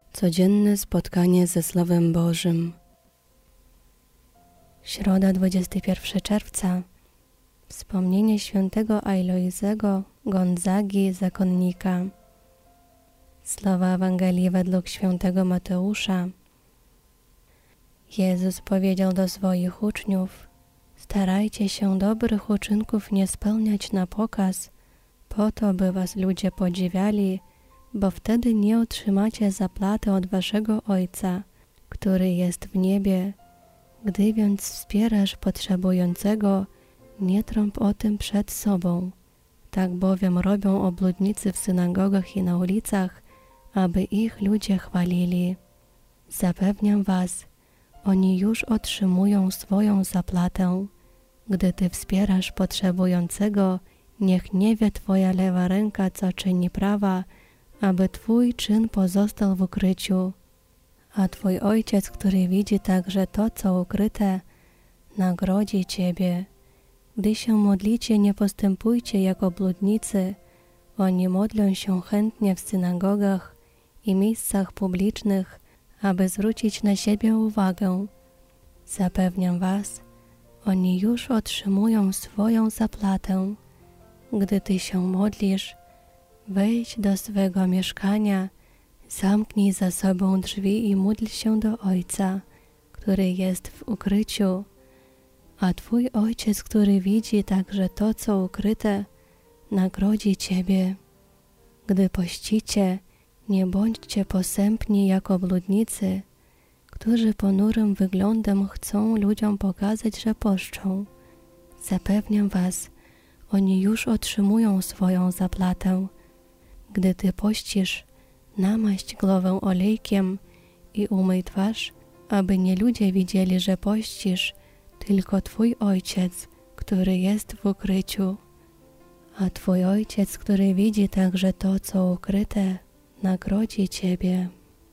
Codzienne spotkanie ze Słowem Bożym. Środa, 21 czerwca. Wspomnienie świętego Alojzego Gonzagi, zakonnika. Słowa Ewangelii według świętego Mateusza. Jezus powiedział do swoich uczniów: starajcie się dobrych uczynków nie spełniać na pokaz, po to, by was ludzie podziwiali, bo wtedy nie otrzymacie zapłaty od waszego Ojca, który jest w niebie. Gdy więc wspierasz potrzebującego, nie trąb o tym przed sobą. Tak bowiem robią obłudnicy w synagogach i na ulicach, aby ich ludzie chwalili. Zapewniam was, oni już otrzymują swoją zapłatę. Gdy ty wspierasz potrzebującego, niech nie wie twoja lewa ręka, co czyni prawa, aby twój czyn pozostał w ukryciu. A twój Ojciec, który widzi także to, co ukryte, nagrodzi ciebie. Gdy się modlicie, nie postępujcie jak obłudnicy. Oni modlą się chętnie w synagogach i miejscach publicznych, aby zwrócić na siebie uwagę. Zapewniam was, oni już otrzymują swoją zapłatę. Gdy ty się modlisz, wejdź do swego mieszkania, zamknij za sobą drzwi i módl się do Ojca, który jest w ukryciu, a twój Ojciec, który widzi także to, co ukryte, nagrodzi ciebie. Gdy pościcie, nie bądźcie posępni jak obłudnicy, którzy ponurym wyglądem chcą ludziom pokazać, że poszczą. Zapewniam was, oni już otrzymują swoją zapłatę. Gdy ty pościsz, namaść głowę olejkiem i umyj twarz, aby nie ludzie widzieli, że pościsz, tylko twój Ojciec, który jest w ukryciu. A twój Ojciec, który widzi także to, co ukryte, nagrodzi ciebie.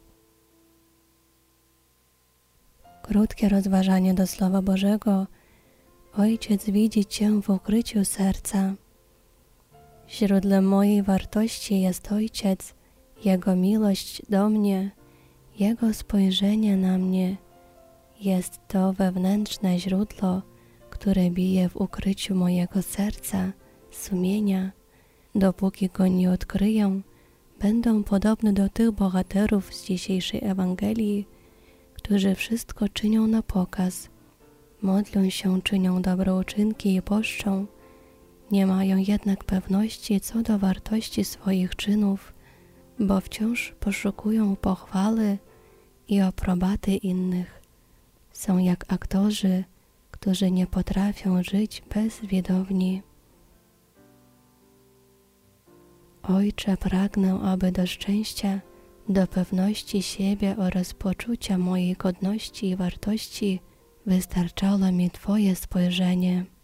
Krótkie rozważanie do Słowa Bożego. Ojciec widzi cię w ukryciu serca. Źródłem mojej wartości jest Ojciec, Jego miłość do mnie, Jego spojrzenie na mnie. Jest to wewnętrzne źródło, które bije w ukryciu mojego serca, sumienia. Dopóki go nie odkryję, będą podobne do tych bohaterów z dzisiejszej Ewangelii, którzy wszystko czynią na pokaz. Modlą się, czynią dobrouczynki i poszczą. Nie mają jednak pewności co do wartości swoich czynów, bo wciąż poszukują pochwały i aprobaty innych. Są jak aktorzy, którzy nie potrafią żyć bez widowni. Ojcze, pragnę, aby do szczęścia, do pewności siebie oraz poczucia mojej godności i wartości wystarczało mi Twoje spojrzenie.